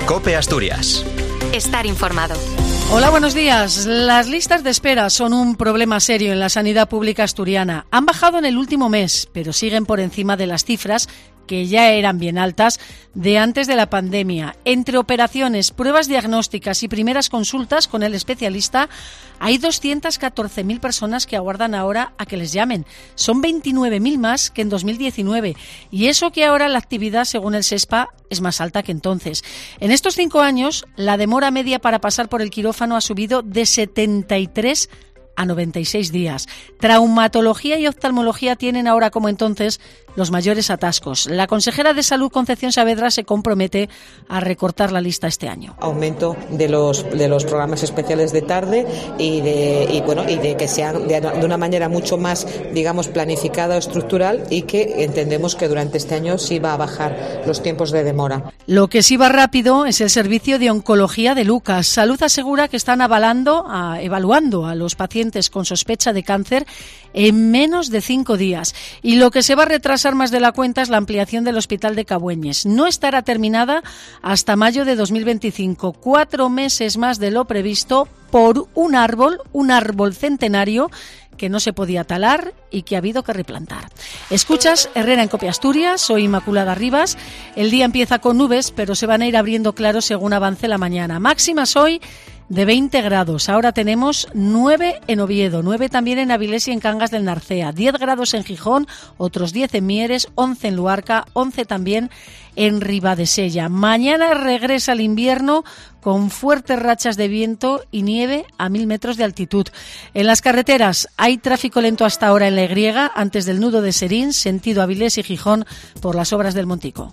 COPE Asturias. Estar informado. Hola, buenos días. Las listas de espera son un problema serio en la sanidad pública asturiana. Han bajado en el último mes, pero siguen por encima de las cifras que ya eran bien altas de antes de la pandemia. Entre operaciones, pruebas diagnósticas y primeras consultas con el especialista, hay 214.000 personas que aguardan ahora a que les llamen. Son 29.000 más que en 2019. Y eso que ahora la actividad, según el SESPA, es más alta que entonces. En estos 5 años, la demora media para pasar por el quirófano ha subido de 73 a 96 días. Traumatología y oftalmología tienen ahora, como entonces, los mayores atascos. La consejera de Salud, Concepción Saavedra, se compromete a recortar la lista este año. Aumento de los programas especiales de tarde y de que sean de una manera mucho más, digamos, planificada o estructural, y que entendemos que durante este año sí va a bajar los tiempos de demora. Lo que sí va rápido es el servicio de oncología de Lucas. Salud asegura que están evaluando a los pacientes con sospecha de cáncer en menos de 5 días. Y lo que se va a retrasar más de la cuenta es la ampliación del Hospital de Cabueñes. No estará terminada hasta mayo de 2025, 4 meses más de lo previsto, por un árbol centenario que no se podía talar y que ha habido que replantar. Escuchas Herrera en COPE Asturias, soy Inmaculada Rivas. El día empieza con nubes, pero se van a ir abriendo claros según avance la mañana. Máximas hoy de 20 grados. Ahora tenemos 9 en Oviedo, 9 también en Avilés y en Cangas del Narcea, 10 grados en Gijón, otros 10 en Mieres, 11 en Luarca, 11 también en Ribadesella. Mañana regresa el invierno con fuertes rachas de viento y nieve a 1000 metros de altitud. En las carreteras hay tráfico lento hasta ahora en la Y, antes del nudo de Serín, sentido Avilés y Gijón, por las obras del Montico.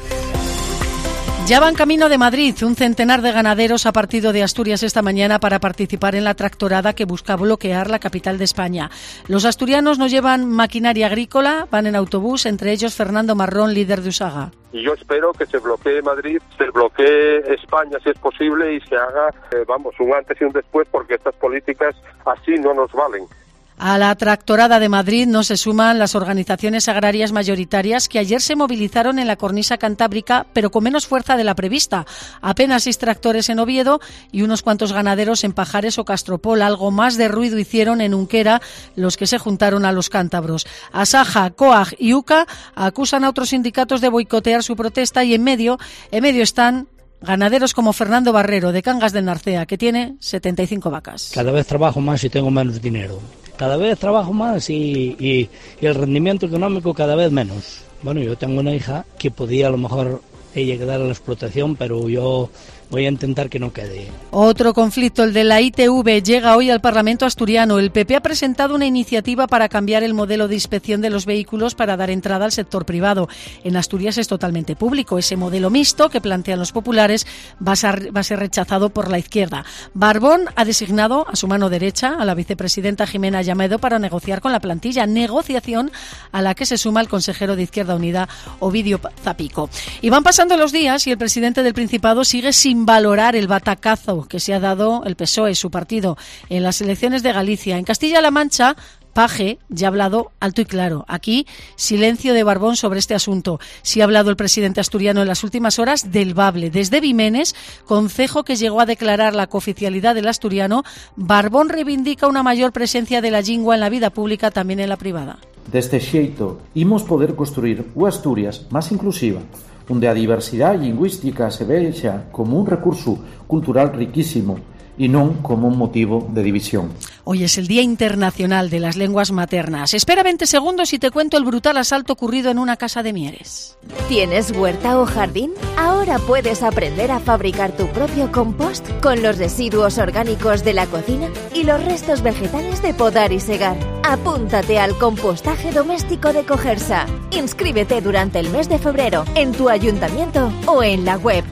Ya van camino de Madrid. Un centenar de ganaderos ha partido de Asturias esta mañana para participar en la tractorada que busca bloquear la capital de España. Los asturianos no llevan maquinaria agrícola, van en autobús, entre ellos Fernando Marrón, líder de USAGA. Y yo espero que se bloquee Madrid, se bloquee España si es posible y se haga, un antes y un después, porque estas políticas así no nos valen. A la tractorada de Madrid no se suman las organizaciones agrarias mayoritarias que ayer se movilizaron en la cornisa cantábrica, pero con menos fuerza de la prevista. Apenas 6 tractores en Oviedo y unos cuantos ganaderos en Pajares o Castropol. Algo más de ruido hicieron en Unquera los que se juntaron a los cántabros. Asaja, COAG y UCA acusan a otros sindicatos de boicotear su protesta, y en medio están ganaderos como Fernando Barrero, de Cangas del Narcea, que tiene 75 vacas. Cada vez trabajo más y tengo menos dinero. Cada vez trabajo más y el rendimiento económico cada vez menos. Bueno, yo tengo una hija que podía a lo mejor ella quedar a la explotación, pero yo voy a intentar que no quede. Otro conflicto, el de la ITV, llega hoy al Parlamento asturiano. El PP ha presentado una iniciativa para cambiar el modelo de inspección de los vehículos para dar entrada al sector privado. En Asturias es totalmente público. Ese modelo mixto que plantean los populares va a ser rechazado por la izquierda. Barbón ha designado a su mano derecha a la vicepresidenta Jimena Llamedo para negociar con la plantilla, negociación a la que se suma el consejero de Izquierda Unida, Ovidio Zapico. Y van pasando los días y el presidente del Principado sigue sin valorar el batacazo que se ha dado el PSOE, su partido, en las elecciones de Galicia. En Castilla-La Mancha, Paje ya ha hablado alto y claro. Aquí, silencio de Barbón sobre este asunto. Sí ha hablado el presidente asturiano en las últimas horas del Bable. Desde Vimenes, concejo que llegó a declarar la cooficialidad del asturiano, Barbón reivindica una mayor presencia de la lingua en la vida pública, también en la privada. Deste xeito, imos poder construir unha Asturias máis inclusiva, onde a diversidade lingüística se vexa como un recurso cultural riquísimo y no como un motivo de división. Hoy es el Día Internacional de las Lenguas Maternas. Espera 20 segundos y te cuento el brutal asalto ocurrido en una casa de Mieres. ¿Tienes huerta o jardín? Ahora puedes aprender a fabricar tu propio compost con los residuos orgánicos de la cocina y los restos vegetales de podar y segar. Apúntate al compostaje doméstico de Cogersa. Inscríbete durante el mes de febrero en tu ayuntamiento o en la web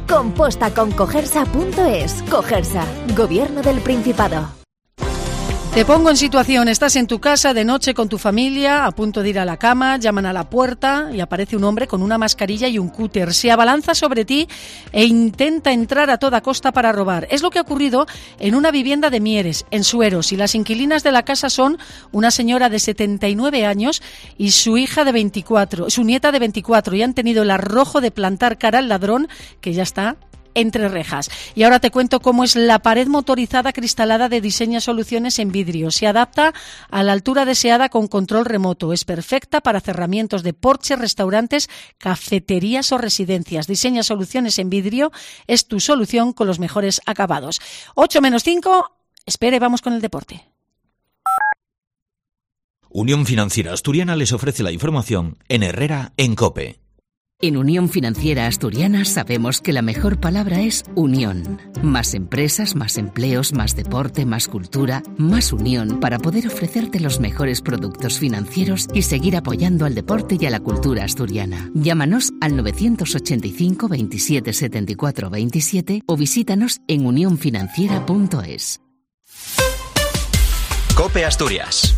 compostaconcogersa.es. Cogersa, Gobierno del Principado. Te pongo en situación, estás en tu casa de noche con tu familia, a punto de ir a la cama, llaman a la puerta y aparece un hombre con una mascarilla y un cúter. Se abalanza sobre ti e intenta entrar a toda costa para robar. Es lo que ha ocurrido en una vivienda de Mieres, en Sueros, y las inquilinas de la casa son una señora de 79 años y su hija de 24, su nieta de 24, y han tenido el arrojo de plantar cara al ladrón, que ya está entre rejas. Y ahora te cuento cómo es la pared motorizada cristalada de Diseña Soluciones en vidrio. Se adapta a la altura deseada con control remoto. Es perfecta para cerramientos de porches, restaurantes, cafeterías o residencias. Diseña Soluciones en vidrio es tu solución con los mejores acabados. 8:05, espere, vamos con el deporte. Unión Financiera Asturiana les ofrece la información en Herrera en COPE. En Unión Financiera Asturiana sabemos que la mejor palabra es unión. Más empresas, más empleos, más deporte, más cultura, más unión para poder ofrecerte los mejores productos financieros y seguir apoyando al deporte y a la cultura asturiana. Llámanos al 985 27 74 27 o visítanos en unionfinanciera.es. COPE Asturias.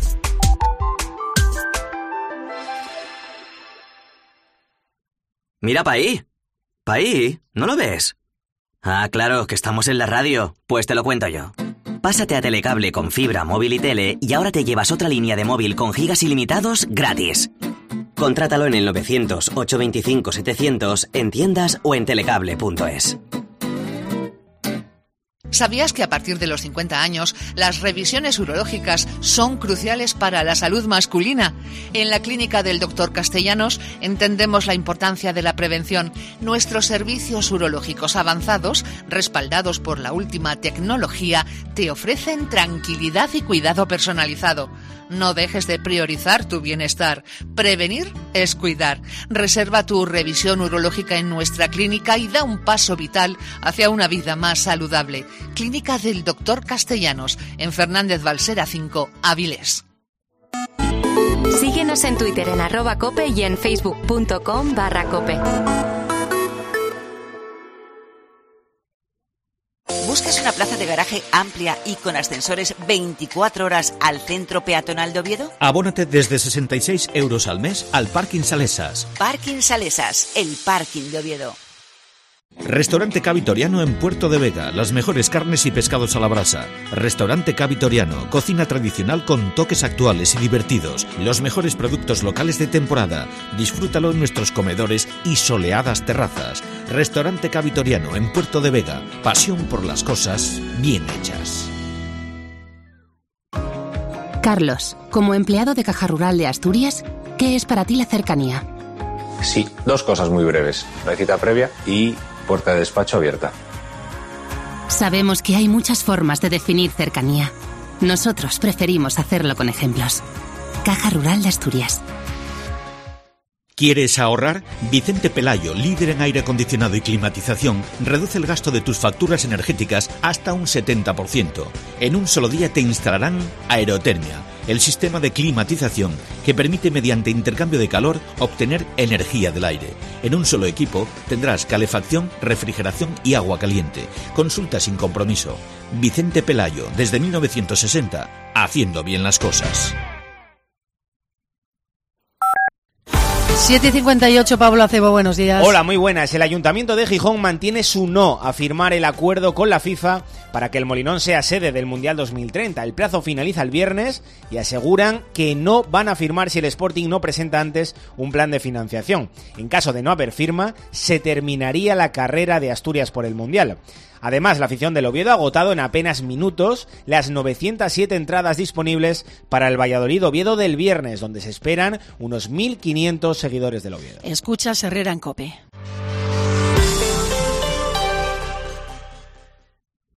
Mira pa' ahí, ¿no lo ves? Ah, claro, que estamos en la radio, pues te lo cuento yo. Pásate a Telecable con fibra, móvil y tele y ahora te llevas otra línea de móvil con gigas ilimitados gratis. Contrátalo en el 900-825-700 en tiendas o en telecable.es. ¿Sabías que a partir de los 50 años las revisiones urológicas son cruciales para la salud masculina? En la clínica del Dr. Castellanos entendemos la importancia de la prevención. Nuestros servicios urológicos avanzados, respaldados por la última tecnología, te ofrecen tranquilidad y cuidado personalizado. No dejes de priorizar tu bienestar. Prevenir es cuidar. Reserva tu revisión urológica en nuestra clínica y da un paso vital hacia una vida más saludable. Clínica del Dr. Castellanos, en Fernández Balsera 5, Avilés. Síguenos en Twitter en @cope y en facebook.com/cope. ¿Buscas una plaza de garaje amplia y con ascensores 24 horas al centro peatonal de Oviedo? Abónate desde 66 euros al mes al Parking Salesas. Parking Salesas, el parking de Oviedo. Restaurante Cavitoriano en Puerto de Vega, las mejores carnes y pescados a la brasa. Restaurante Cavitoriano, cocina tradicional con toques actuales y divertidos, los mejores productos locales de temporada. Disfrútalo en nuestros comedores y soleadas terrazas. Restaurante Cavitoriano en Puerto de Vega, pasión por las cosas bien hechas. Carlos, como empleado de Caja Rural de Asturias, ¿qué es para ti la cercanía? Sí, dos cosas muy breves. No hay cita previa y puerta de despacho abierta. Sabemos que hay muchas formas de definir cercanía. Nosotros preferimos hacerlo con ejemplos. Caja Rural de Asturias. ¿Quieres ahorrar? Vicente Pelayo, líder en aire acondicionado y climatización, reduce el gasto de tus facturas energéticas hasta un 70%. En un solo día te instalarán Aerotermia, el sistema de climatización que permite mediante intercambio de calor obtener energía del aire. En un solo equipo tendrás calefacción, refrigeración y agua caliente. Consulta sin compromiso. Vicente Pelayo, desde 1960, haciendo bien las cosas. 7:58, Pablo Acebo, buenos días. Hola, muy buenas. El Ayuntamiento de Gijón mantiene su no a firmar el acuerdo con la FIFA para que el Molinón sea sede del Mundial 2030. El plazo finaliza el viernes y aseguran que no van a firmar si el Sporting no presenta antes un plan de financiación. En caso de no haber firma, se terminaría la carrera de Asturias por el Mundial. Además, la afición del Oviedo ha agotado en apenas minutos las 907 entradas disponibles para el Valladolid-Oviedo del viernes, donde se esperan unos 1.500 seguidores del Oviedo. Escuchas Herrera en COPE.